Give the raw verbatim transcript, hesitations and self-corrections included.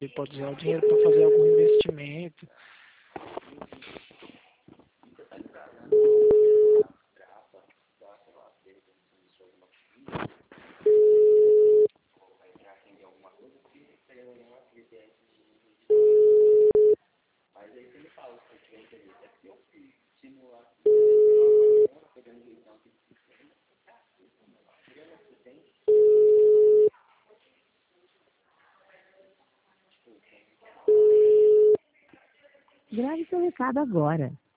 Você pode usar o dinheiro para fazer algum investimento. Grave seu recado agora.